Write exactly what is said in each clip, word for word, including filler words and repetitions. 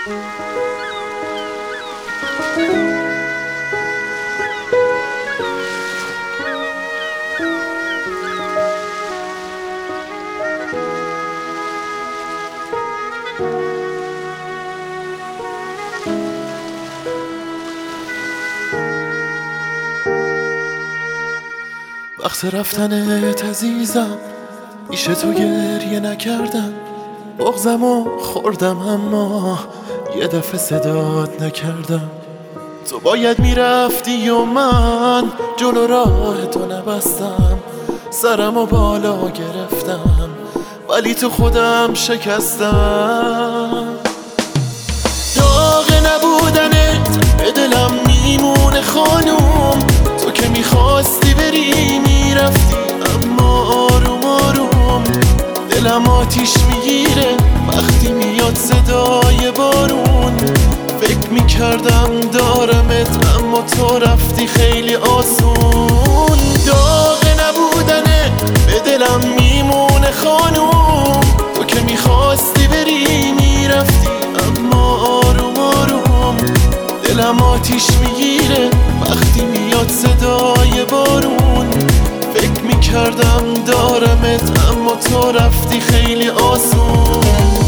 وقت رفتنت عزیزم پیش تو گریه نکردم، بغضمو خوردم اما یه دفعه صدات نکردم. تو باید میرفتی و من جلو راه تو نبستم، سرمو بالا گرفتم ولی تو خودم شکستم. داغ نبودنت به دلم میمونه خانوم، تو که میخواستی بری میرفتی اما آروم آروم. دلم آتیش میگیره وقتی میاد صدای بارون، فکر میکردم دارمت اما تو رفتی خیلی آسون. داغ نبودنه به دلم میمونه خانوم، تو که میخواستی بری میرفتی اما آروم آروم. دلم آتیش میگیره وقتی میاد صدای بارون، فکر میکردم دارمت اما تو رفتی خیلی آسون.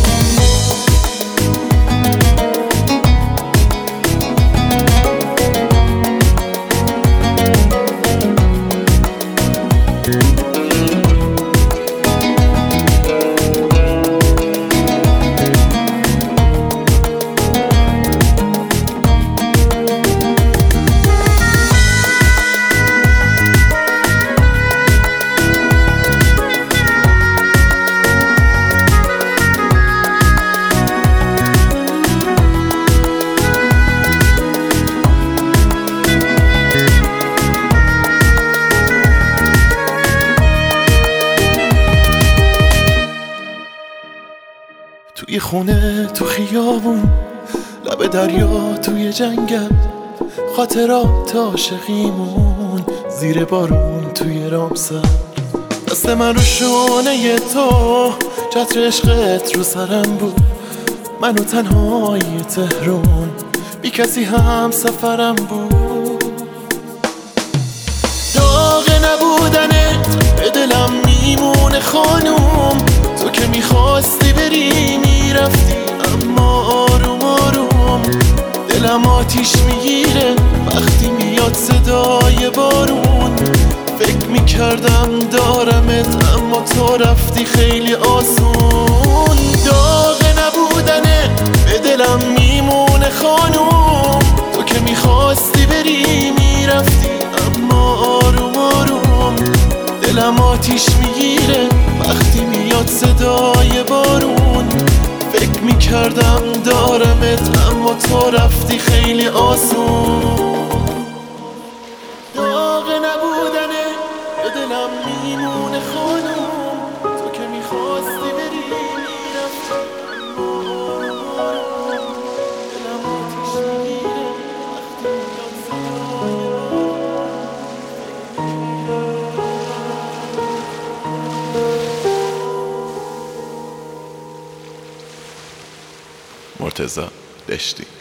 توی خونه تو خیابون لب دریا توی جنگل، خاطرات عاشقیمون زیر بارون توی رامسر. دست من رو شونه تو چتر عشقت رو سرم بود، منو تنهای تهرون بی کسی هم سفرم بود. داغ نبودنت به دلم میمونه خانوم، تو که میخواستی بری میرفتی اما آروم آروم. دلم آتیش میگیره وقتی میاد صدای بارون، فکر میکردم دارمت اما تو رفتی خیلی آسون. داغ نبودنه به دلم میمونه خانوم، تو که میخواستی بری میرفتی اما آروم آروم. دلم آتیش میگیره وقتی میاد صدای بارون، فکر میکردم دارمت اما تو رفتی خیلی آسون. داغ نبودنه به دلم میمونه خانوم، تو که میخواستی بری میرفتی اما دلم آتیش میگیره وقتی میاد صدای مرتضی دشتی.